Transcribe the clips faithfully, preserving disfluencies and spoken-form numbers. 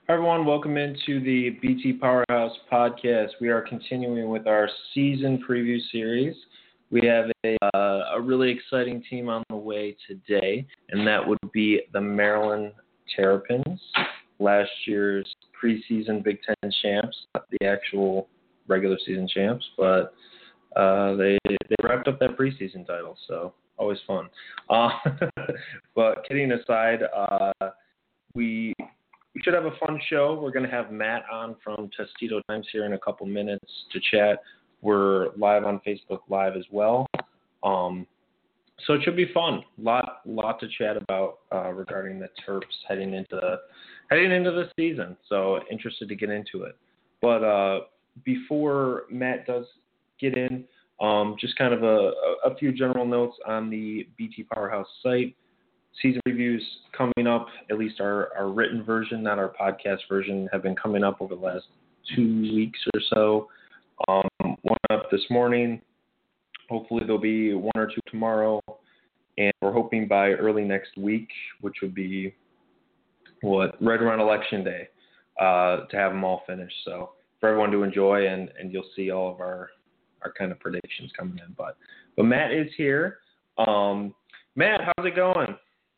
Hi, everyone. Welcome into the B T Powerhouse podcast. We are continuing with our season preview series. We have a, uh, a really exciting team on the way today, and that would be the Maryland Terrapins, last year's preseason Big Ten champs, not the actual regular season champs, but uh, they they wrapped up that preseason title, so always fun. Uh, but kidding aside, uh, we We should have a fun show. We're going to have Matt on from Testudo Times here in a couple minutes to chat. We're live on Facebook Live as well. Um, so it should be fun. Lot lot to chat about uh, regarding the Terps heading into heading into the season. So interested to get into it. But uh, before Matt does get in, um, just kind of a, a few general notes on the B T Powerhouse site. Season reviews coming up, at least our, our written version, not our podcast version, have been coming up over the last two weeks or so. Um, one up this morning. Hopefully there'll be one or two tomorrow. And we're hoping by early next week, which would be, what, right around Election Day, uh, to have them all finished. So for everyone to enjoy, and, and you'll see all of our, our kind of predictions coming in. But, but Matt is here. Um, Matt, how's it going?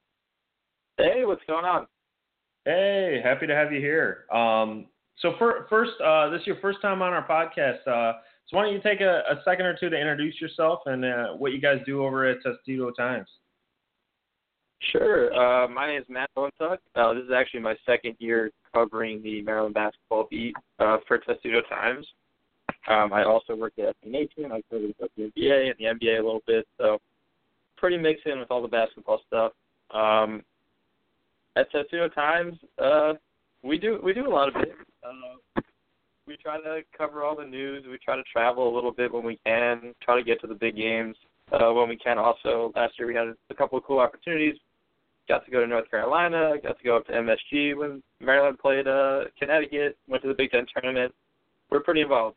Hey, what's going on? Hey, happy to have you here. Um, so for, first, uh, this is your first time on our podcast. Uh, so why don't you take a, a second or two to introduce yourself and uh, what you guys do over at Testudo Times? Sure. Uh, my name is Matt Bowentuck. Uh, this is actually my second year covering the Maryland basketball beat uh, for Testudo Times. Um, I also work at S B Nation. I covered the N B A and the N B A a little bit, so pretty mixed in with all the basketball stuff. Um, At Testudo Times, uh, we do we do a lot of it. Uh, we try to cover all the news. We try to travel a little bit when we can. Try to get to the big games uh, when we can. Also, last year we had a couple of cool opportunities. Got to go to North Carolina. Got to go up to M S G when Maryland played uh, Connecticut. Went to the Big Ten tournament. We're pretty involved.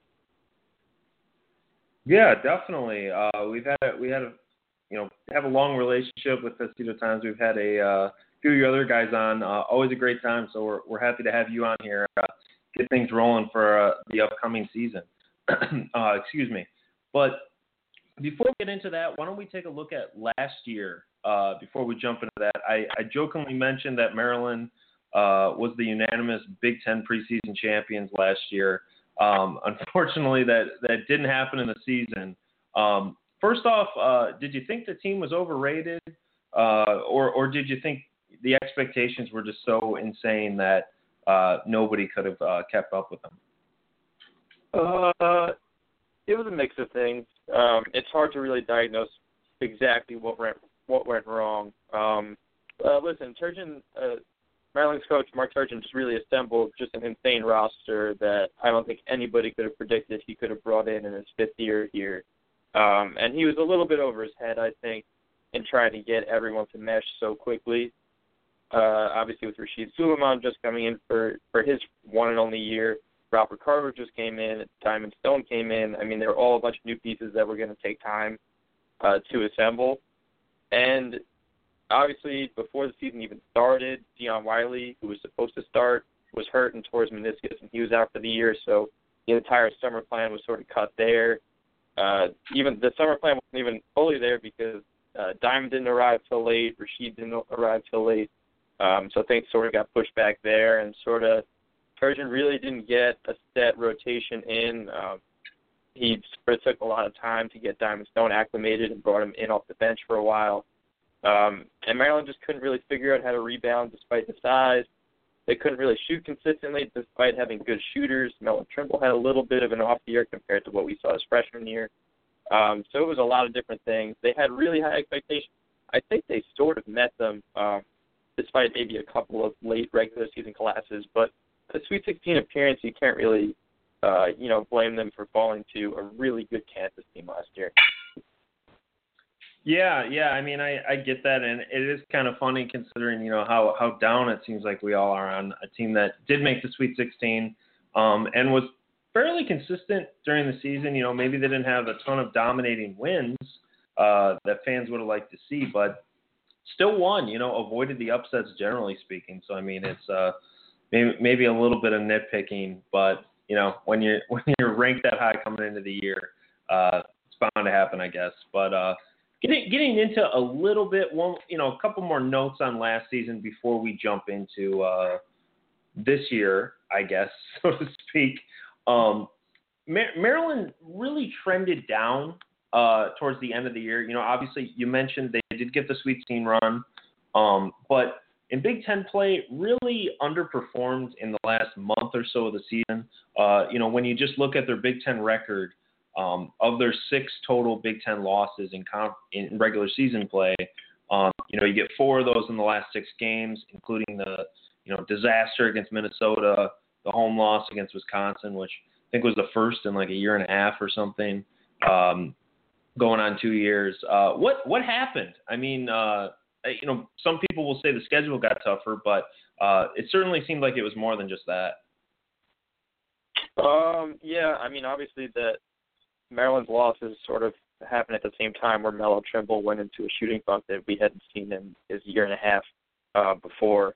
Yeah, definitely. Uh, we've had a, we had a you know have a long relationship with Testudo Times. We've had a uh, few of your other guys on. Uh, always a great time, so we're we're happy to have you on here. Uh, get things rolling for uh, the upcoming season. uh, excuse me. But before we get into that, why don't we take a look at last year uh, before we jump into that? I, I jokingly mentioned that Maryland uh, was the unanimous Big Ten preseason champions last year. Um, unfortunately, that, that didn't happen in the season. Um, first off, uh, did you think the team was overrated, uh, or or did you think the expectations were just so insane that uh, nobody could have uh, kept up with them? Uh, it was a mix of things. Um, it's hard to really diagnose exactly what went what went wrong. Um, uh, listen, Turgeon, uh, Maryland's coach Mark Turgeon just really assembled just an insane roster that I don't think anybody could have predicted he could have brought in in his fifth year here. Um, and he was a little bit over his head, I think, in trying to get everyone to mesh so quickly. Uh, obviously, with Rasheed Suleiman just coming in for, for his one and only year, Robert Carver just came in, Diamond Stone came in. I mean, they're all a bunch of new pieces that were going to take time uh, to assemble. And obviously, before the season even started, Dion Wiley, who was supposed to start, was hurt and tore his meniscus, and he was out for the year. So the entire summer plan was sort of cut there. Uh, even the summer plan wasn't even fully there because uh, Diamond didn't arrive till late, Rasheed didn't arrive till late. Um, so things sort of got pushed back there, and sort of Turgeon really didn't get a set rotation in. Um, he sort of took a lot of time to get Diamond Stone acclimated and brought him in off the bench for a while. Um, and Maryland just couldn't really figure out how to rebound despite the size. They couldn't really shoot consistently despite having good shooters. Melvin Trimble had a little bit of an off year compared to what we saw his freshman year. Um, so it was a lot of different things. They had really high expectations. I think they sort of met them. Um, despite maybe a couple of late regular season collapses. But the Sweet sixteen appearance, you can't really, uh, you know, blame them for falling to a really good Kansas team last year. Yeah, yeah. I mean, I, I get that, and it is kind of funny considering, you know, how, how down it seems like we all are on a team that did make the Sweet sixteen um, and was fairly consistent during the season. You know, maybe they didn't have a ton of dominating wins uh, that fans would have liked to see, but still won, you know, avoided the upsets generally speaking. So, I mean, it's, uh, maybe maybe a little bit of nitpicking, but you know, when you're when you're ranked that high coming into the year, uh, it's bound to happen, I guess. But uh, getting getting into a little bit, one you know, a couple more notes on last season before we jump into uh, this year, I guess, so to speak. Um, Mar- Maryland really trended down uh, towards the end of the year. You know, obviously you mentioned they did get the Sweet sixteen run, um, but in Big Ten play, really underperformed in the last month or so of the season. Uh, you know, when you just look at their Big Ten record, um, of their six total Big Ten losses in, comp- in regular season play, um, you know, you get four of those in the last six games, including the, you know, disaster against Minnesota, the home loss against Wisconsin, which I think was the first in like a year and a half or something, um, going on two years. Uh, what what happened? I mean, uh, you know, some people will say the schedule got tougher, but uh, it certainly seemed like it was more than just that. Um, yeah, I mean, obviously that Maryland's losses sort of happened at the same time where Melo Trimble went into a shooting bump that we hadn't seen in his year and a half uh, before.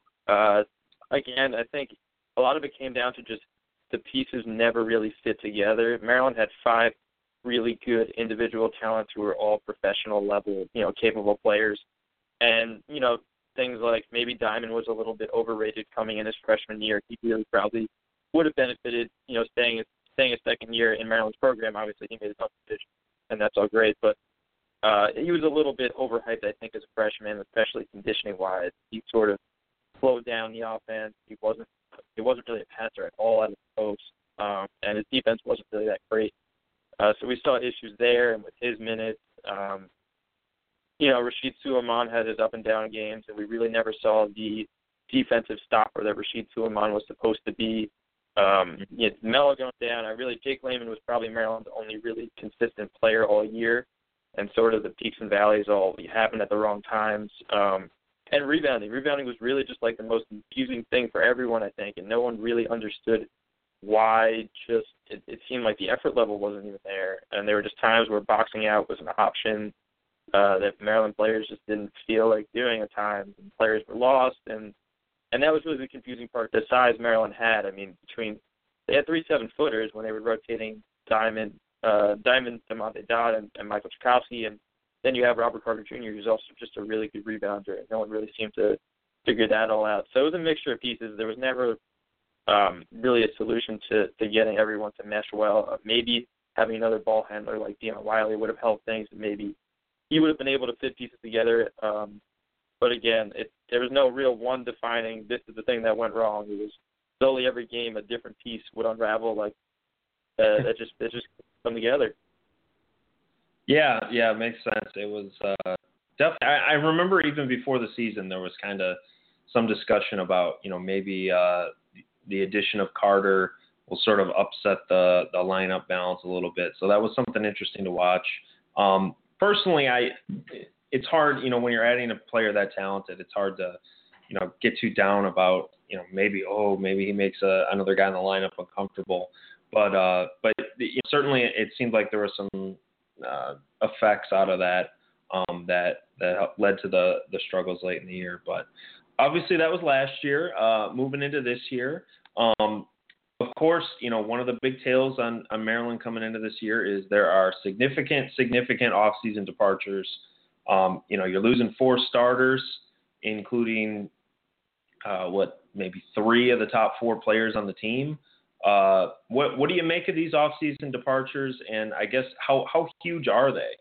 Uh, again, I think a lot of it came down to just the pieces never really fit together. Maryland had five really good individual talents who were all professional level, you know, capable players. And, you know, things like maybe Diamond was a little bit overrated coming in his freshman year. He really probably would have benefited, you know, staying staying a second year in Maryland's program. Obviously, he made his own decision, and that's all great. But uh, he was a little bit overhyped, I think, as a freshman, especially conditioning-wise. He sort of slowed down the offense. He wasn't he wasn't really a passer at all at his post, um, and his defense wasn't really that great. Uh, so we saw issues there, and with his minutes. Um, You know, Rashid Suleiman had his up and down games, and we really never saw the defensive stopper that Rashid Suleiman was supposed to be. Um, you know, Melo going down. I really, Jake Layman was probably Maryland's only really consistent player all year, and sort of the peaks and valleys all happened at the wrong times. Um, and rebounding. Rebounding was really just like the most confusing thing for everyone, I think, and no one really understood why just it, it seemed like the effort level wasn't even there. And there were just times where boxing out was an option uh, that Maryland players just didn't feel like doing at times. And players were lost, and and that was really the confusing part. The size Maryland had, I mean, between they had three seven-footers when they were rotating Diamond, uh, Diamond, DeMonte Dodd, and, and Michael Chakowski, and then you have Robert Carter Junior, who's also just a really good rebounder, and no one really seemed to figure that all out. So it was a mixture of pieces. There was never um, really a solution to, to getting everyone to mesh well. Uh, maybe having another ball handler like Deion Wiley would have helped things, and maybe he would have been able to fit pieces together. Um, but again, it, there was no real one defining, this is the thing that went wrong. It was slowly every game a different piece would unravel, like uh, that just that just come together. Yeah, yeah, it makes sense. It was uh, definitely. I, I remember even before the season, there was kind of some discussion about, you know, maybe uh, the addition of Carter will sort of upset the the lineup balance a little bit. So that was something interesting to watch. Um, personally, I it's hard, you know, when you're adding a player that talented, it's hard to, you know, get too down about, you know, maybe oh maybe he makes a, another guy in the lineup uncomfortable. But uh, but you know, certainly it seemed like there was some Uh, effects out of that um, that that led to the the struggles late in the year. But obviously that was last year. Uh, moving into this year, um, of course, you know, one of the big tales on, on Maryland coming into this year is there are significant significant off-season departures. Um, you know, you're losing four starters, including uh, what maybe three of the top four players on the team. Uh, what what do you make of these off-season departures, and I guess how how huge are they?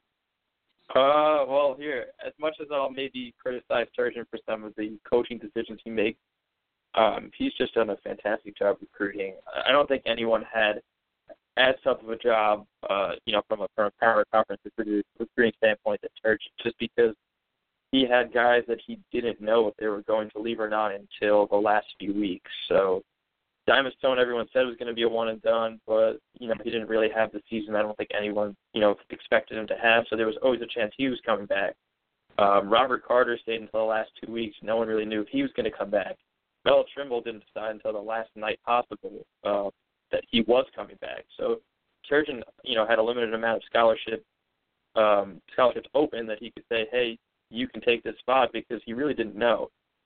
Uh, well, here, as much as I'll maybe criticize Turgeon for some of the coaching decisions he makes, um, he's just done a fantastic job recruiting. I don't think anyone had as tough of a job, uh, you know, from a from a power conference recruiting standpoint than Turgeon, just because he had guys that he didn't know if they were going to leave or not until the last few weeks. So Diamond Stone, everyone said was going to be a one and done, but, you know, he didn't really have the season I don't think anyone, you know, expected him to have, so there was always a chance he was coming back. Um, Robert Carter stayed until the last two weeks. No one really knew if he was going to come back. Melo Trimble didn't decide until the last night possible uh, that he was coming back. So Turgeon, you know, had a limited amount of scholarship um, scholarships open that he could say, hey, you can take this spot, because he really didn't know.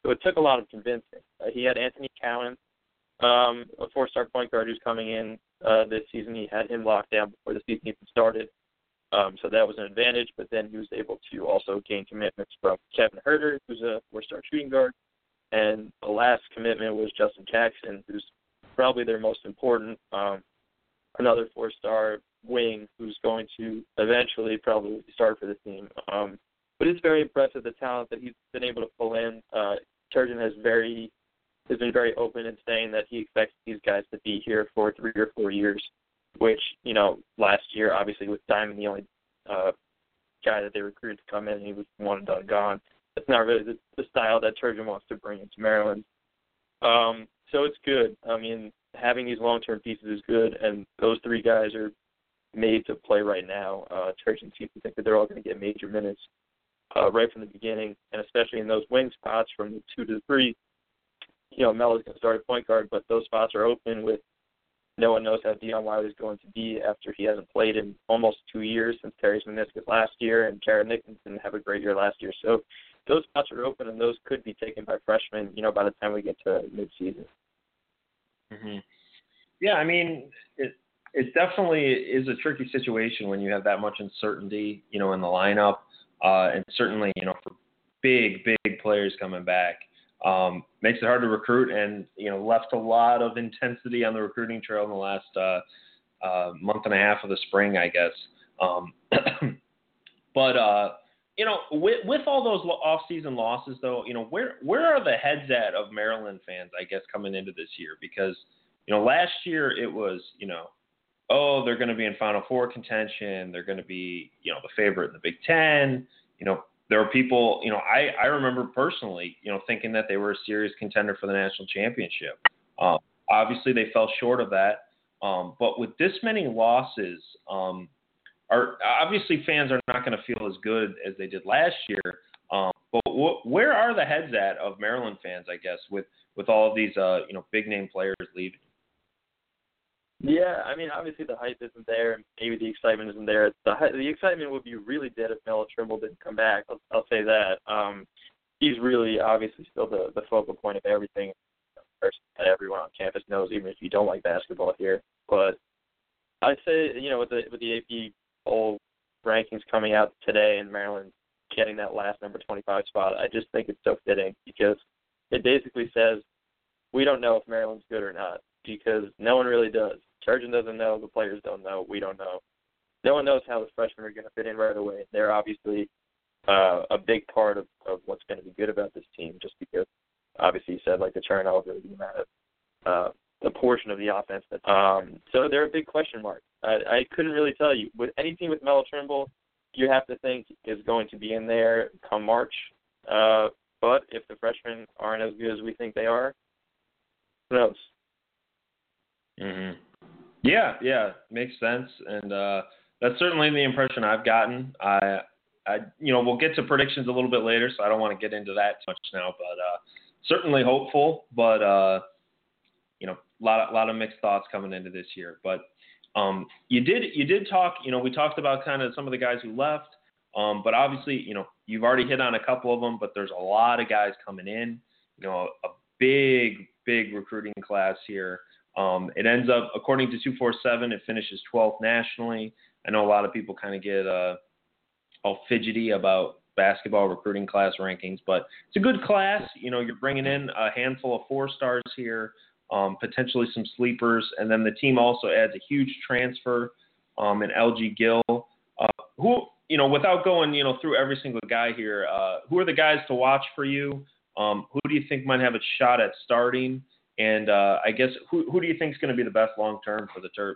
So it took a lot of convincing. Uh, he had Anthony Cowan, um, a four-star point guard who's coming in uh, this season. He had him locked down before the season even started. Um, so that was an advantage, but then he was able to also gain commitments from Kevin Huerter, who's a four-star shooting guard. And the last commitment was Justin Jackson, who's probably their most important, um, another four-star wing who's going to eventually probably start for the team. Um, but it's very impressive, the talent that he's been able to pull in. Uh, Turgeon has very has been very open in saying that he expects these guys to be here for three or four years, which, you know, last year, obviously, with Diamond the only uh, guy that they recruited to come in, and he was one and done gone. That's not really the, the style that Turgeon wants to bring into Maryland. Um, so it's good. I mean, having these long-term pieces is good, and those three guys are made to play right now. Uh, Turgeon seems to think that they're all going to get major minutes uh, right from the beginning, and especially in those wing spots from the two to the three. You know, Melo's going to start at point guard, but those spots are open with no one knows how Dion Wiley is going to be after he hasn't played in almost two years since Terry's meniscus last year, and Jared Nickens didn't have a great year last year. So those spots are open, and those could be taken by freshmen, you know, by the time we get to midseason. Mm-hmm. Yeah, I mean, it it definitely is a tricky situation when you have that much uncertainty, you know, in the lineup, uh, and certainly, you know, for big, big players coming back. Um, makes it hard to recruit, and, you know, left a lot of intensity on the recruiting trail in the last uh, uh, month and a half of the spring, I guess. Um, but, uh, you know, with, with all those off-season losses, though, you know, where where are the heads at of Maryland fans, I guess, coming into this year? Because, you know, last year it was, you know, oh, they're going to be in Final Four contention. They're going to be, you know, the favorite in the Big Ten. You know, there were people, you know, I, I remember personally, you know, thinking that they were a serious contender for the national championship. Um, obviously, they fell short of that. Um, but with this many losses, um, are obviously fans are not going to feel as good as they did last year. Um, but wh- where are the heads at of Maryland fans, I guess, with, with all of these, uh, you know, big name players leaving? Yeah, I mean, obviously the hype isn't there, and maybe the excitement isn't there. The the excitement would be really dead if Melo Trimble didn't come back. I'll, I'll say that. Um, he's really obviously still the, the focal point of everything that everyone on campus knows, even if you don't like basketball here. But I'd say, you know, with the with the A P poll rankings coming out today and Maryland getting that last number twenty-five spot, I just think it's so fitting because it basically says we don't know if Maryland's good or not because no one really does. Turgeon doesn't know. The players don't know. We don't know. No one knows how the freshmen are going to fit in right away. They're obviously uh, a big part of, of what's going to be good about this team just because, obviously, you said, like, the turnover, the amount of uh, the portion of the offense. That, um, so they're a big question mark. I, I couldn't really tell you. With any team with Melo Trimble, you have to think is going to be in there come March. Uh, but if the freshmen aren't as good as we think they are, who knows? Mm-hmm. Yeah, yeah, makes sense, and uh, that's certainly the impression I've gotten. I, I, you know, we'll get to predictions a little bit later, so I don't want to get into that too much now. But uh, certainly hopeful, but uh, you know, a lot, of, lot of mixed thoughts coming into this year. But um, you did, you did talk. You know, we talked about kind of some of the guys who left, um, but obviously, you know, you've already hit on a couple of them. But there's a lot of guys coming in. You know, a big, big recruiting class here. Um, it ends up, according to two forty-seven, it finishes twelfth nationally. I know a lot of people kind of get uh, all fidgety about basketball recruiting class rankings, but it's a good class. You know, you're bringing in a handful of four stars here, um, potentially some sleepers, and then the team also adds a huge transfer um, in L G Gill. Uh, who, you know, without going, you know, through every single guy here, uh, who are the guys to watch for you? Um, who do you think might have a shot at starting? And uh, I guess who who do you think is going to be the best long term for the Terps?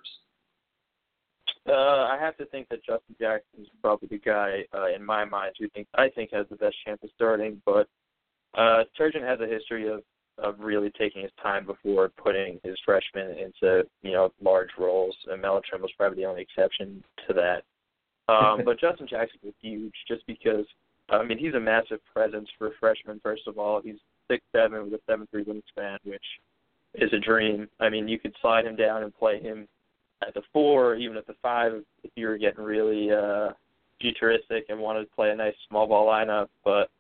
Uh, I have to think that Justin Jackson is probably the guy uh, in my mind who think I think has the best chance of starting. But uh, Turgeon has a history of, of really taking his time before putting his freshmen into you know large roles, and Melo Trimble is probably the only exception to that. Um, but Justin Jackson is huge just because I mean he's a massive presence for freshmen. First of all, he's six seven with a seven three wingspan, which is a dream. I mean, you could slide him down and play him at the four or even at the five if you were getting really uh, futuristic and wanted to play a nice small ball lineup. But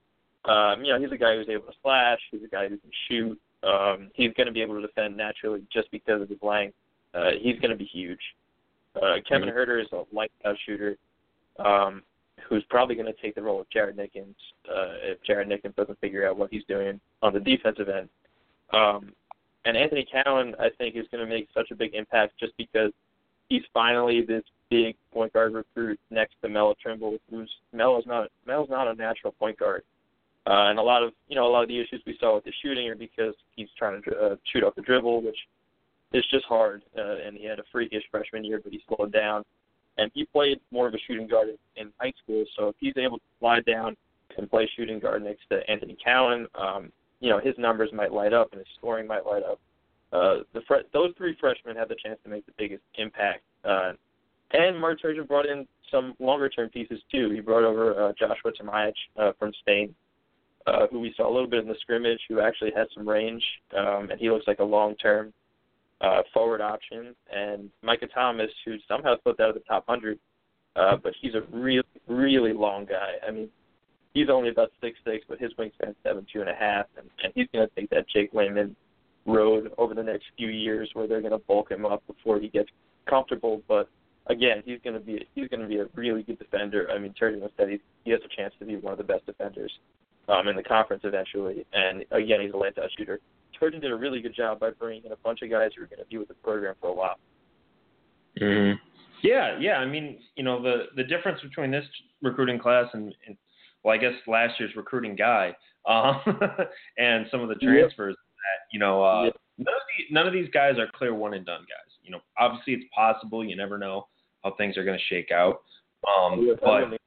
Um, you know, he's a guy who's able to slash. He's a guy who can shoot. Um, he's going to be able to defend naturally just because of his length. Uh, he's going to be huge. Uh, Kevin Mm-hmm. Huerter is a lights-out shooter um, who's probably going to take the role of Jared Nickens uh, if Jared Nickens doesn't figure out what he's doing on the defensive end. Um, and Anthony Cowan, I think, is going to make such a big impact just because he's finally this big point guard recruit next to Melo Trimble, who's Melo's not Melo's not a natural point guard. Uh, and a lot of you know a lot of the issues we saw with the shooting are because he's trying to uh, shoot off the dribble, which is just hard. Uh, and he had a freakish freshman year, but he slowed down. And he played more of a shooting guard in, in high school, so if he's able to slide down and play shooting guard next to Anthony Cowan, um, you know his numbers might light up and his scoring might light up. Uh, the fre- those three freshmen have the chance to make the biggest impact. Uh, and Mark Turgeon brought in some longer-term pieces too. He brought over uh, Joshua Tomajic uh, from Spain. Uh, who we saw a little bit in the scrimmage, who actually has some range, um, and he looks like a long-term uh, forward option. And Micah Thomas, who somehow slipped out of the top one hundred, uh, but he's a really, really long guy. I mean, he's only about six six, but his wingspan's seven two and a half, and, and he's going to take that Jake Layman road over the next few years, where they're going to bulk him up before he gets comfortable. But again, he's going to be he's going to be a really good defender. I mean, Turgeon said he he has a chance to be one of the best defenders Um, in the conference eventually, and again, he's a lights-out shooter. Turgeon did a really good job by bringing in a bunch of guys who are going to be with the program for a while. Mm-hmm. Yeah, yeah. I mean, you know, the, the difference between this recruiting class and, and well, I guess last year's recruiting guy um, and some of the transfers, yep. that you know, uh, yep. none of the, none of these guys are clear one and done guys. You know, obviously it's possible. You never know how things are going to shake out. Um, yeah, but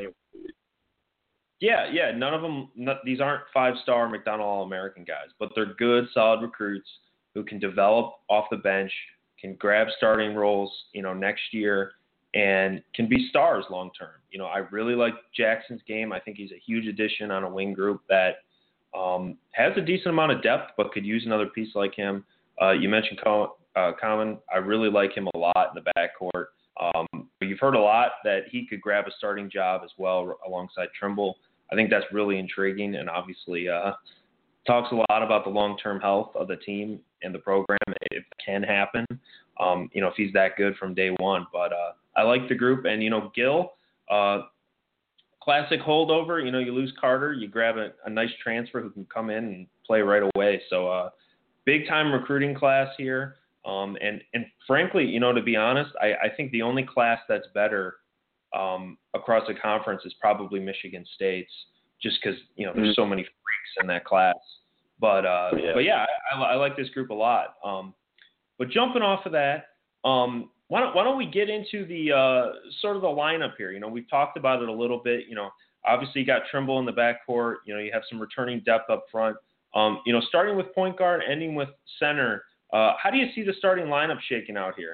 Yeah, yeah. None of them. Not, these aren't five-star McDonald All-American guys, but they're good, solid recruits who can develop off the bench, can grab starting roles, you know, next year, and can be stars long term. You know, I really like Jackson's game. I think he's a huge addition on a wing group that um, has a decent amount of depth, but could use another piece like him. Uh, you mentioned Co- uh, Common. I really like him a lot in the backcourt. Um, you've heard a lot that he could grab a starting job as well alongside Trimble. I think that's really intriguing, and obviously uh, talks a lot about the long-term health of the team and the program, if it can happen, um, you know, if he's that good from day one. But uh, I like the group. And, you know, Gill, uh, classic holdover. You know, you lose Carter, you grab a, a nice transfer who can come in and play right away. So uh, big-time recruiting class here. Um, and, and frankly, you know, to be honest, I, I think the only class that's better Um, across the conference is probably Michigan State's, just because you know there's so many freaks in that class. But uh, yeah. but yeah, I, I like this group a lot. Um, but jumping off of that, um, why don't why don't we get into the uh, sort of the lineup here? You know, we've talked about it a little bit. You know, obviously you got Trimble in the backcourt. You know, you have some returning depth up front. Um, you know, starting with point guard, ending with center. Uh, how do you see the starting lineup shaking out here?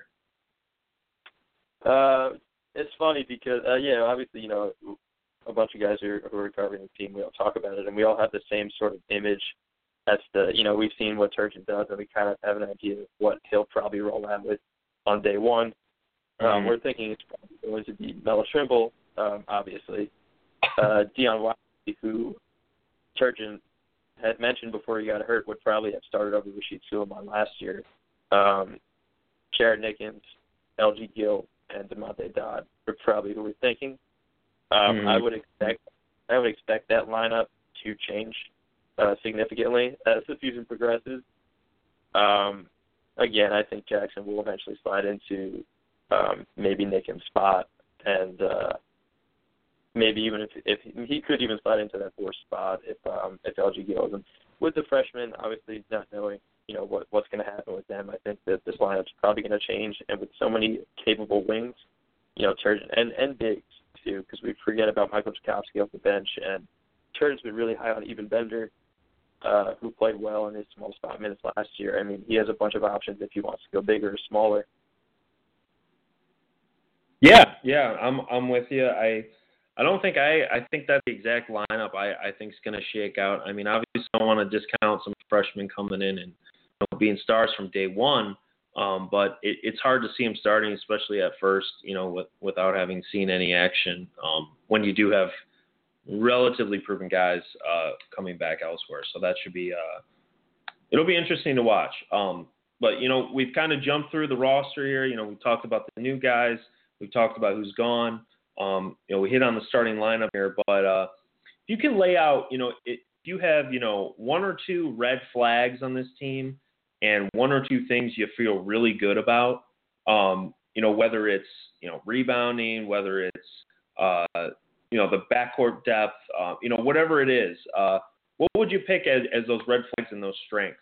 Uh. It's funny because, uh, yeah, obviously, you know, a bunch of guys who are, who are covering the team, we all talk about it, and we all have the same sort of image. That's the, you know, we've seen what Turgeon does, and we kind of have an idea of what he'll probably roll out with on day one. Um, mm-hmm. We're thinking it's probably going to be Melo Trimble, um, obviously. Uh, Dion Wiley, who Turgeon had mentioned before he got hurt, would probably have started over Rasheed Suleiman last year. Um, Jared Nickens, L G Gill, and DeMonte Dodd are probably who we're thinking. Um, mm-hmm. I would expect I would expect that lineup to change uh, significantly as the season progresses. Um, again, I think Jackson will eventually slide into um, maybe Nickens' spot, and uh, maybe even if, if he could even slide into that fourth spot if um, if L G Gill and with the freshmen, obviously not knowing. You know, what what's going to happen with them. I think that this lineup's probably going to change, and with so many capable wings, you know, Turgeon, and, and bigs, too, because we forget about Michael Tchaikovsky off the bench, and Turgeon's been really high on Eben Bender, uh, who played well in his small spot minutes last year. I mean, he has a bunch of options if he wants to go bigger or smaller. Yeah, yeah, I'm I'm with you. I I don't think I I think that's the exact lineup I, I think is going to shake out. I mean, obviously, I don't want to discount some freshmen coming in and you know, being stars from day one, um, but it, it's hard to see them starting, especially at first, you know, with, without having seen any action. Um, when you do have relatively proven guys uh, coming back elsewhere. So that should be uh, it'll be interesting to watch. Um, but you know, we've kind of jumped through the roster here. You know, we talked about the new guys. We talked about who's gone. Um, you know, we hit on the starting lineup here. But uh, if you can lay out, you know, it, if you have, you know, one or two red flags on this team and one or two things you feel really good about, um, you know, whether it's, you know, rebounding, whether it's, uh, you know, the backcourt depth, uh, you know, whatever it is, uh, what would you pick as, as those red flags and those strengths?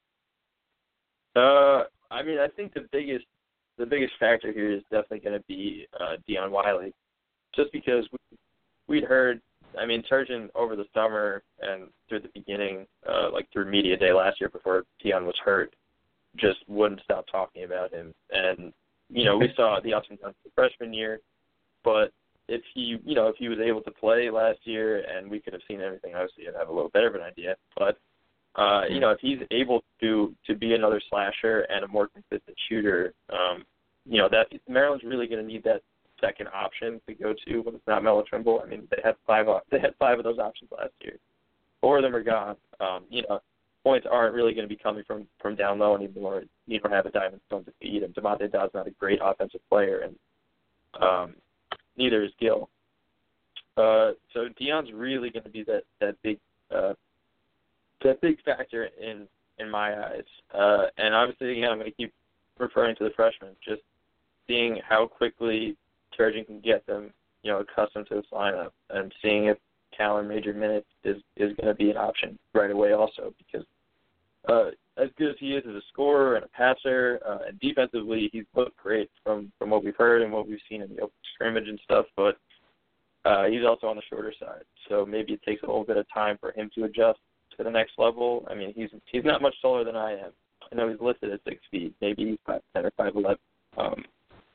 Uh, I mean, I think the biggest the biggest factor here is definitely going to be uh, Dion Wiley, just because we, we'd heard, I mean, Turgeon over the summer and through the beginning, uh, like through media day last year before Dion was hurt, just wouldn't stop talking about him. And, you know, we saw the ups and downs the freshman year, but if he, you know, if he was able to play last year and we could have seen everything, obviously I'd have a little better of an idea. But, uh, you know, if he's able to, to be another slasher and a more consistent shooter, um, you know, that Maryland's really going to need that second option to go to when it's not Melo Trimble. I mean, they had five they had five of those options last year. Four of them are gone. Um, you know, points aren't really going to be coming from, from down low anymore. You don't have a diamond stone to feed, and DeMonte Dodd's not a great offensive player, and um, neither is Gill. Uh, so Dion's really going to be that that big uh, that big factor in in my eyes. Uh, and obviously, again, I'm going to keep referring to the freshmen, just seeing how quickly Turgeon can get them, you know, accustomed to this lineup, and seeing if Callan major minutes is, is going to be an option right away also, because uh, as good as he is as a scorer and a passer, uh, and defensively he's looked great from, from what we've heard and what we've seen in the open scrimmage and stuff, but uh, he's also on the shorter side, so maybe it takes a little bit of time for him to adjust to the next level. I mean, he's he's not much taller than I am. I know he's listed at six feet. Maybe he's five ten or five eleven. Um,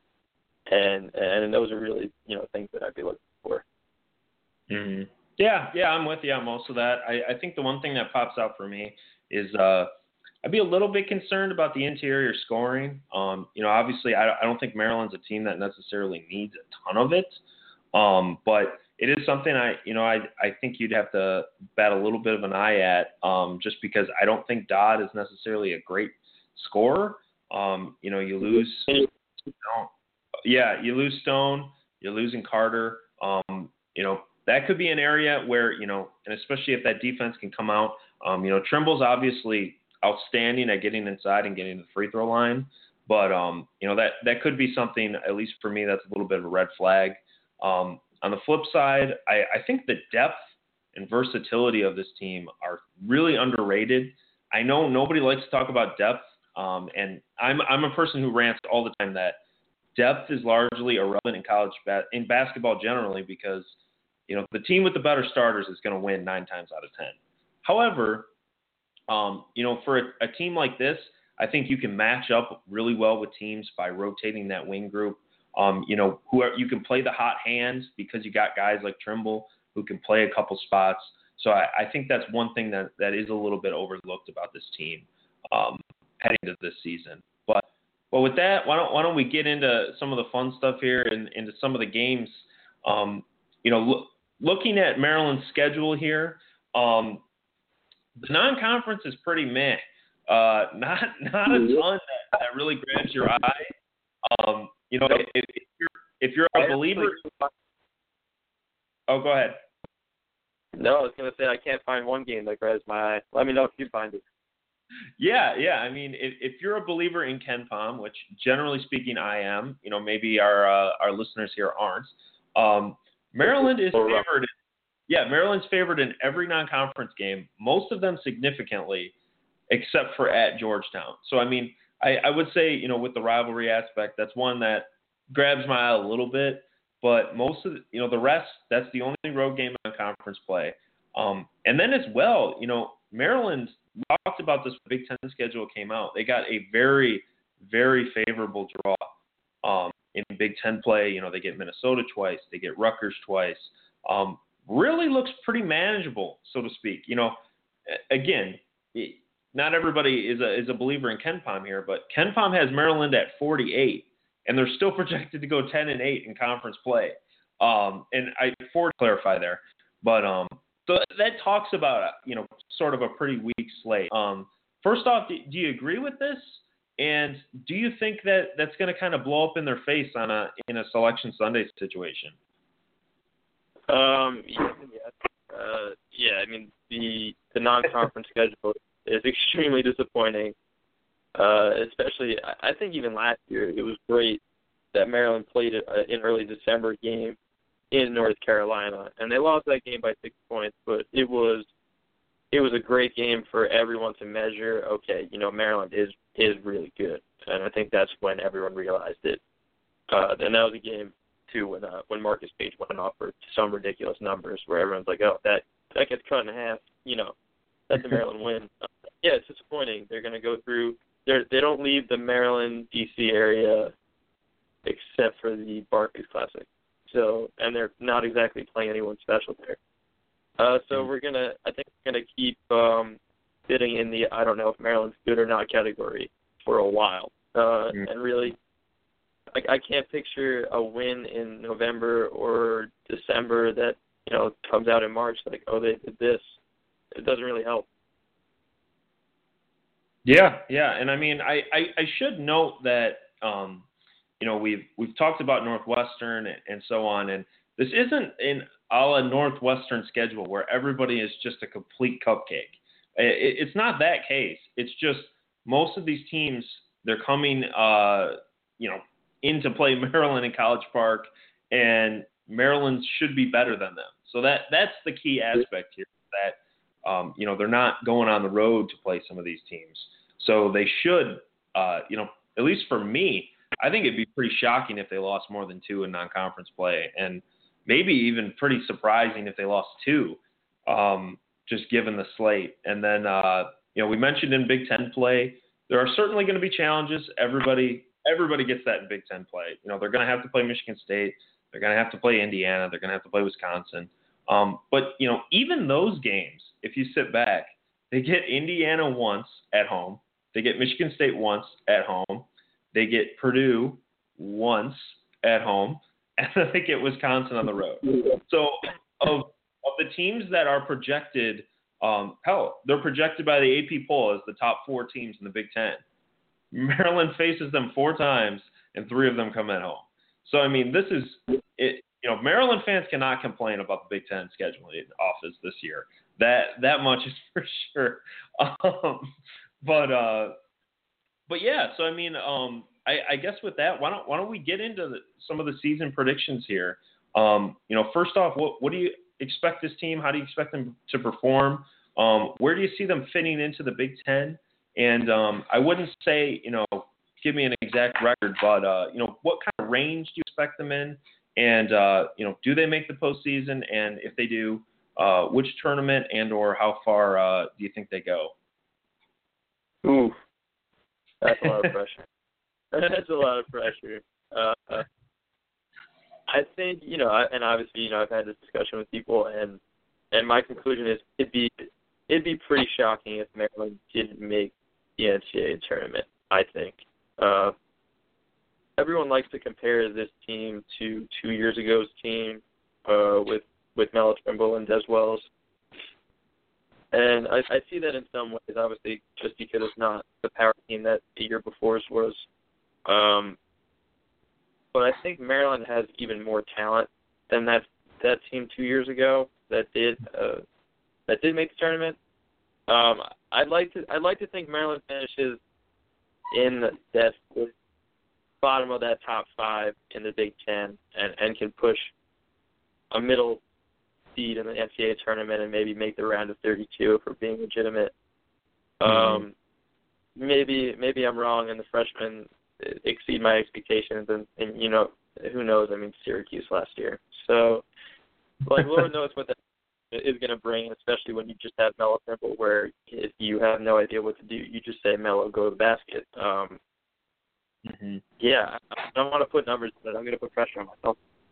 and and those are really, you know, things that I'd be looking for. Mm-hmm. Yeah, yeah, I'm with you on most of that. I, I think the one thing that pops out for me is uh, I'd be a little bit concerned about the interior scoring. Um, you know, obviously, I, I don't think Maryland's a team that necessarily needs a ton of it, um, but it is something I, you know, I I think you'd have to bat a little bit of an eye at, um, just because I don't think Dodd is necessarily a great scorer. Um, you know, you lose, Stone. yeah, you lose Stone, you're losing Carter. Um, you know, that could be an area where, you know, and especially if that defense can come out. Um, you know, Trimble's obviously outstanding at getting inside and getting to the free throw line, but um, you know, that that could be something, at least for me, that's a little bit of a red flag. Um, On the flip side, I, I think the depth and versatility of this team are really underrated. I know nobody likes to talk about depth, um, and I'm I'm a person who rants all the time that depth is largely irrelevant in college ba- in basketball generally, because you know the team with the better starters is going to win nine times out of ten. However, um, you know for a, a team like this, I think you can match up really well with teams by rotating that wing group. Um, you know, who are, you can play the hot hands because you got guys like Trimble who can play a couple spots. So I, I think that's one thing that, that is a little bit overlooked about this team um, heading into this season. But well, with that, why don't why don't we get into some of the fun stuff here and into some of the games? Um, you know, lo- looking at Maryland's schedule here, um, the non-conference is pretty meh. Uh, not not a ton that, that really grabs your eye. Um, You know, if, if you're if you're a believer, oh, go ahead. No, I was gonna say I can't find one game that grabs my eye. Let me know if you find it. Yeah, yeah. I mean, if, if you're a believer in KenPom, which generally speaking I am, you know, maybe our uh, our listeners here aren't. Um, Maryland is favored. Yeah, Maryland's favored in every non-conference game. Most of them significantly, except for at Georgetown. So I mean. I, I would say, you know, with the rivalry aspect, that's one that grabs my eye a little bit. But most of the, you know, the rest, that's the only road game on conference play. Um, and then as well, you know, Maryland, we talked about this when the Big Ten schedule came out. They got a very, very favorable draw um, in Big Ten play. You know, they get Minnesota twice. They get Rutgers twice. Um, really looks pretty manageable, so to speak. You know, again, it, not everybody is a is a believer in KenPom here, but KenPom has Maryland at forty-eight, and they're still projected to go ten and eight in conference play. Um, and I for to clarify there, But um, so that talks about you know sort of a pretty weak slate. Um, first off, do, do you agree with this? And do you think that that's going to kind of blow up in their face on a in a Selection Sunday situation? Um, yes and yes. Uh, yeah, I mean the the non-conference schedule is extremely disappointing. Uh, especially, I think even last year it was great that Maryland played an early December game in North Carolina, and they lost that game by six points. But it was it was a great game for everyone to measure. Okay, you know Maryland is is really good, and I think that's when everyone realized it. Uh, and that was a game too when uh, when Marcus Page went off for some ridiculous numbers, where everyone's like, oh, that that gets cut in half. You know, that's a Maryland win. Uh, yeah, it's disappointing. They're going to go through. They they don't leave the Maryland D C area except for the Barclays Classic. So, and they're not exactly playing anyone special there. Uh, so we're gonna, I think, we're gonna keep um, sitting in the I don't know if Maryland's good or not category for a while. Uh, mm. And really, I, I can't picture a win in November or December that you know comes out in March like, oh, they did this. It doesn't really help. Yeah, yeah, and I mean, I, I, I should note that um, you know we've we've talked about Northwestern and so on, and this isn't an a la Northwestern schedule where everybody is just a complete cupcake. It, it's not that case. It's just most of these teams they're coming uh, you know in to play Maryland in College Park, and Maryland should be better than them. So that that's the key aspect here. That um, you know they're not going on the road to play some of these teams. So they should, uh, you know, at least for me, I think it'd be pretty shocking if they lost more than two in non-conference play, and maybe even pretty surprising if they lost two, um, just given the slate. And then, uh, you know, we mentioned in Big Ten play, there are certainly going to be challenges. Everybody, everybody gets that in Big Ten play. You know, they're going to have to play Michigan State. They're going to have to play Indiana. They're going to have to play Wisconsin. Um, but, you know, even those games, if you sit back, they get Indiana once at home. They get Michigan State once at home. They get Purdue once at home. And then they get Wisconsin on the road. So of of the teams that are projected, um, hell, they're projected by the A P poll as the top four teams in the Big Ten. Maryland faces them four times, and three of them come at home. So, I mean, this is it. You know, Maryland fans cannot complain about the Big Ten scheduling office this year. That that much is for sure. Um, but uh, but yeah. So I mean, um, I, I guess with that, why don't why don't we get into the, some of the season predictions here? Um, you know, first off, what what do you expect this team? How do you expect them to perform? Um, where do you see them fitting into the Big Ten? And um, I wouldn't say you know give me an exact record, but uh, you know what kind of range do you expect them in? And uh, you know, do they make the postseason? And if they do, uh, which tournament and or how far uh, do you think they go? Ooh, that's a lot of pressure. That's a lot of pressure. Uh, I think you know, and obviously you know, I've had this discussion with people, and and my conclusion is it'd be it'd be pretty shocking if Maryland didn't make the N C double A tournament. I think. Uh, Everyone likes to compare this team to two years ago's team uh, with with Melo Trimble and Des Wells, and I, I see that in some ways. Obviously, just because it's not the power team that the year before's was, um, but I think Maryland has even more talent than that that team two years ago that did uh, that did make the tournament. Um, I'd like to I'd like to think Maryland finishes in that bottom of that top five in the Big Ten and, and can push a middle seed in the N C double A tournament and maybe make the round of thirty-two for being legitimate. Mm-hmm. Um, maybe maybe I'm wrong and the freshmen exceed my expectations and, and you know, who knows, I mean, Syracuse last year. So, like, Lord knows what that is going to bring, especially when you just have Melo Trimble where if you have no idea what to do, you just say, Melo, go to the basket. Um, Mm-hmm. Yeah, I don't want to put numbers, but I'm going to put pressure on myself.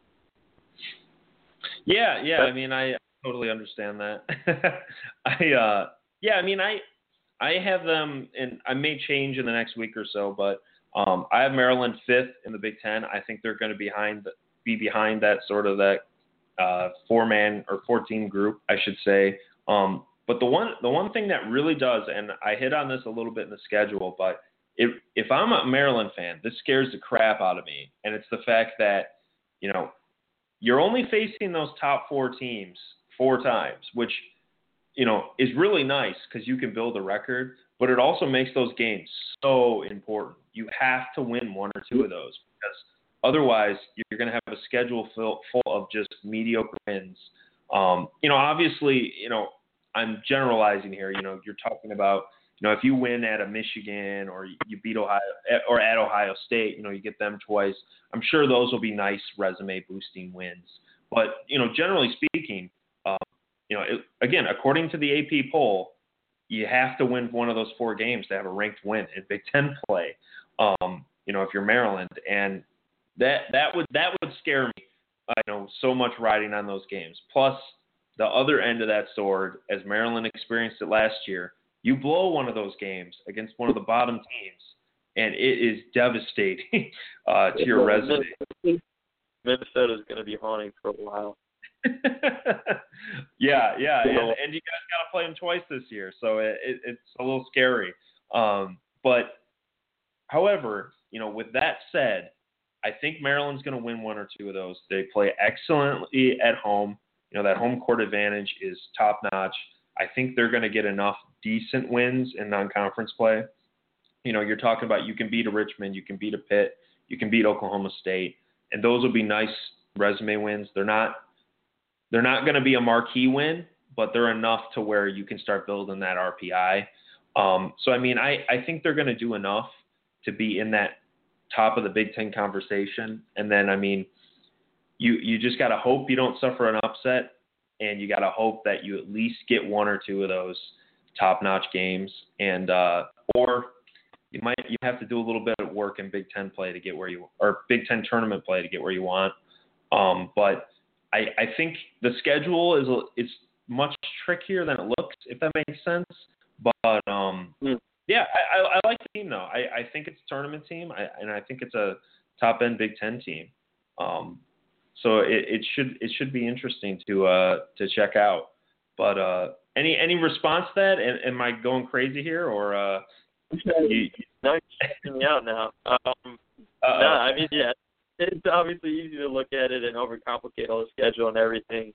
Yeah, yeah. I mean, I totally understand that. I, uh, yeah, I mean, I, I have them, and I may change in the next week or so, but um, I have Maryland fifth in the Big Ten. I think they're going to behind be behind that sort of that uh, four-man or four-team group, I should say. Um, but the one the one thing that really does, and I hit on this a little bit in the schedule, but if if I'm a Maryland fan, this scares the crap out of me, and it's the fact that, you know, you're only facing those top four teams four times, which, you know, is really nice because you can build a record, but it also makes those games so important. You have to win one or two of those because otherwise you're going to have a schedule full, full of just mediocre wins. Um, you know, obviously, you know, I'm generalizing here. You know, you're talking about, you know, if you win at a Michigan or you beat Ohio or at Ohio State, you know, you get them twice. I'm sure those will be nice resume boosting wins. But, you know, generally speaking, um, you know, it, again, according to the A P poll, you have to win one of those four games to have a ranked win in Big Ten play. Um, you know, if you're Maryland, and that that would that would scare me. I uh, know so much riding on those games. Plus, the other end of that sword, as Maryland experienced it last year, you blow one of those games against one of the bottom teams, and it is devastating uh, to your resume. Minnesota's going to be haunting for a while. yeah, yeah, and, and you guys got to play them twice this year, so it, it, it's a little scary. Um, but, however, you know, with that said, I think Maryland's going to win one or two of those. They play excellently at home. You know, that home court advantage is top notch. I think they're going to get enough decent wins in non-conference play. You know, you're talking about you can beat a Richmond, you can beat a Pitt, you can beat Oklahoma State, and those will be nice resume wins. They're not they're not going to be a marquee win, but they're enough to where you can start building that R P I. Um, so, I mean, I, I think they're going to do enough to be in that top of the Big Ten conversation. And then, I mean, you you just got to hope you don't suffer an upset, and you got to hope that you at least get one or two of those top-notch games, and uh, or you might you have to do a little bit of work in Big Ten play to get where you or Big Ten tournament play to get where you want. Um, but I, I think the schedule is is much trickier than it looks, if that makes sense. But um, mm. yeah, I, I, I like the team though. I, I think it's a tournament team, I, and I think it's a top-end Big Ten team. Um, so it, it should it should be interesting to uh, to check out. But uh, any any response to that? Am, am I going crazy here, or uh, you, no, you're checking me out now? Um, no, I mean, yeah, it's obviously easy to look at it and overcomplicate all the schedule and everything.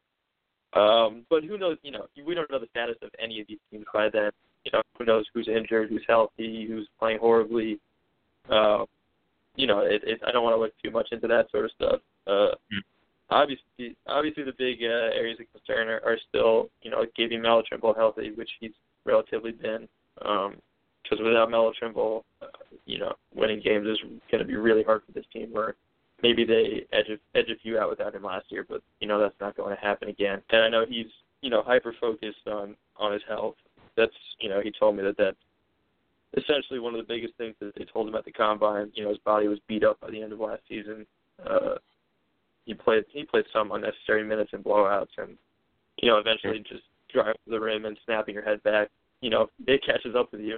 Um, but who knows? You know, we don't know the status of any of these teams by then. You know, who knows who's injured, who's healthy, who's playing horribly. Uh, you know, it, it, I don't want to look too much into that sort of stuff. Uh, mm. Obviously, obviously the big uh, areas of concern are, are still, you know, keeping Melo Trimble healthy, which he's relatively been. Because um, without Melo Trimble, uh, you know, winning games is going to be really hard for this team. Where maybe they edge a, edge a few out without him last year, but you know that's not going to happen again. And I know he's, you know, hyper focused on on his health. That's, you know, he told me that that's essentially one of the biggest things that they told him at the combine. You know, his body was beat up by the end of last season. Uh, He played he played some unnecessary minutes and blowouts, and you know eventually just driving to the rim and snapping your head back. You know it catches up with you.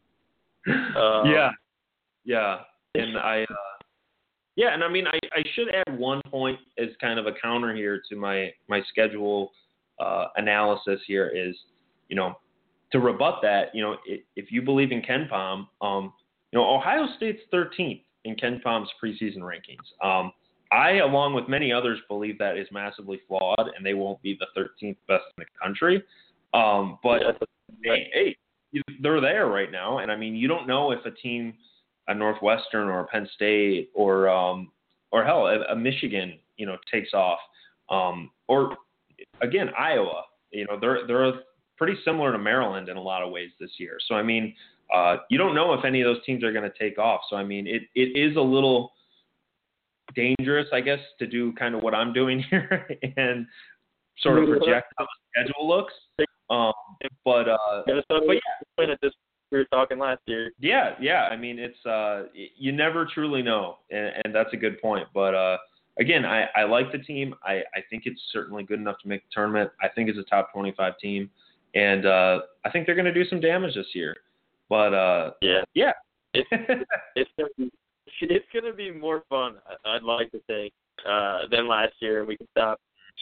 Um, yeah, yeah, and I uh, yeah, and I mean I, I should add one point as kind of a counter here to my my schedule uh, analysis here is, you know, to rebut that, you know, if, if you believe in KenPom, um, you know, Ohio State's thirteenth in KenPom's preseason rankings. Um, I, along with many others, believe that is massively flawed, and they won't be the thirteenth best in the country. Um, but yeah. hey, hey, they're there right now, and I mean, you don't know if a team, a Northwestern or a Penn State or um, or hell, a, a Michigan, you know, takes off, um, or again Iowa. You know, they're they're pretty similar to Maryland in a lot of ways this year. So I mean, uh, you don't know if any of those teams are going to take off. So I mean, it it is a little dangerous, I guess, to do kind of what I'm doing here and sort of project how the schedule looks. Um, but uh, yeah, but yeah, this we were talking last year. Yeah, yeah. I mean, it's uh, you never truly know, and, and that's a good point. But uh, again, I, I like the team. I, I think it's certainly good enough to make the tournament. I think it's a top twenty-five team, and uh, I think they're going to do some damage this year. But uh, yeah, yeah, it's it's gonna be, it's going to be more fun, I'd like to think, uh, than last year. We can stop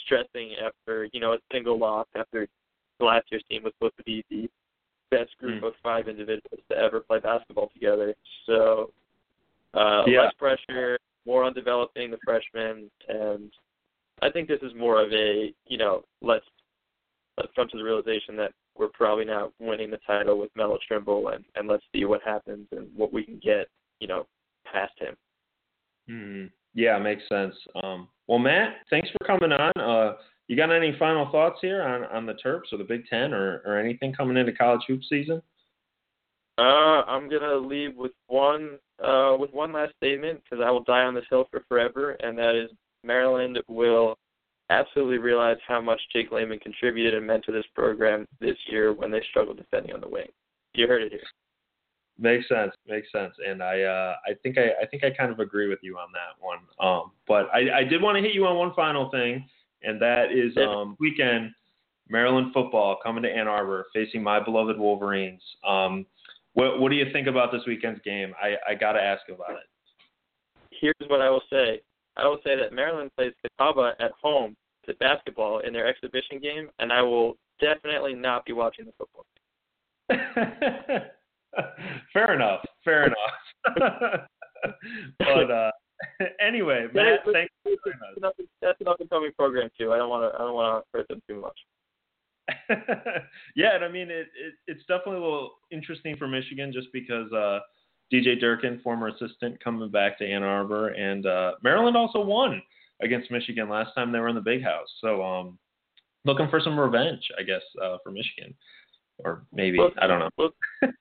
distressing after, you know, a single loss after last year's team was supposed to be the best group mm. of five individuals to ever play basketball together. So uh, yeah. less pressure, more on developing the freshmen, and I think this is more of a, you know, let's let's come to the realization that we're probably not winning the title with Melo Trimble, and, and let's see what happens and what we can get, you know, past him. Mm-hmm. Yeah, makes sense. Um, well, Matt, thanks for coming on. Uh, you got any final thoughts here on, on the Terps or the Big Ten or, or anything coming into college hoop season? Uh, I'm gonna leave with one uh, with one last statement, because I will die on this hill for forever, and that is Maryland will absolutely realize how much Jake Layman contributed and meant to this program this year when they struggled defending on the wing. You heard it here. Makes sense. Makes sense. And I, uh, I think I, I think I kind of agree with you on that one. Um, but I, I did want to hit you on one final thing, and that is um, weekend Maryland football coming to Ann Arbor, facing my beloved Wolverines. Um, what, what do you think about this weekend's game? I, I got to ask about it. Here's what I will say. I will say that Maryland plays Catawba at home to basketball in their exhibition game, and I will definitely not be watching the football game. Fair enough. Fair enough. But uh, anyway, Matt, yeah, thanks for joining us. That's an up-and-coming program too. I don't want to. I don't want to hurt them too much. Yeah, and I mean it, it. It's definitely a little interesting for Michigan, just because uh, D J Durkin, former assistant, coming back to Ann Arbor, and uh, Maryland also won against Michigan last time they were in the Big House. So, um, looking for some revenge, I guess, uh, for Michigan. Or maybe, well, I don't know. Well,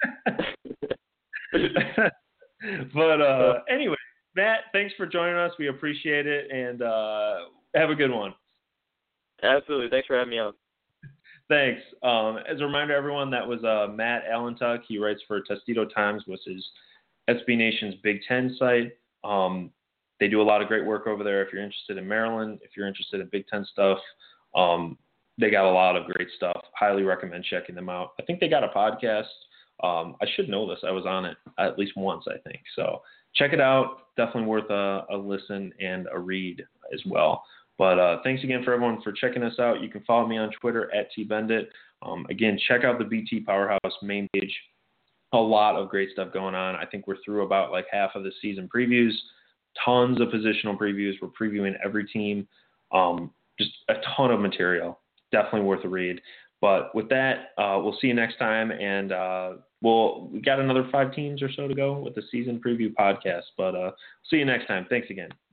but uh, anyway, Matt, thanks for joining us. We appreciate it, and uh, have a good one. Absolutely. Thanks for having me on. Thanks. Um, as a reminder, everyone, that was uh, Matt Allentuck. He writes for Tostitos Times, which is S B Nation's Big Ten site. Um, they do a lot of great work over there. If you're interested in Maryland, if you're interested in Big Ten stuff, um, they got a lot of great stuff. Highly recommend checking them out. I think they got a podcast. Um, I should know this. I was on it at least once, I think. So check it out. Definitely worth a, a listen and a read as well. But uh, thanks again for everyone for checking us out. You can follow me on Twitter at tbendit. Um, again, check out the B T Powerhouse main page. A lot of great stuff going on. I think we're through about like half of the season previews. Tons of positional previews. We're previewing every team. Um, just a ton of material. Definitely worth a read. But with that, uh, we'll see you next time. And uh, we'll we got another five teams or so to go with the season preview podcast. But uh, see you next time. Thanks again.